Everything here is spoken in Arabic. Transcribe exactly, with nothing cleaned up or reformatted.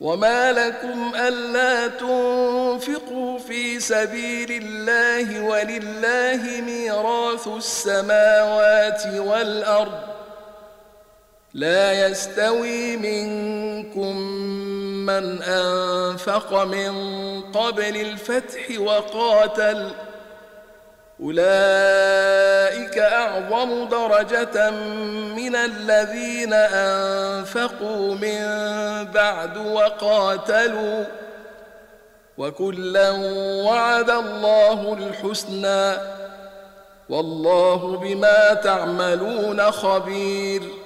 وما لكم ألا تنفقوا في سبيل الله ولله ميراث السماوات والأرض لا يستوي منكم من أنفق من قبل الفتح وقاتل أولئك أعظم درجة من الذين أنفقوا من بعد وقاتلوا وكلا وعد الله الحسنى والله بما تعملون خبير.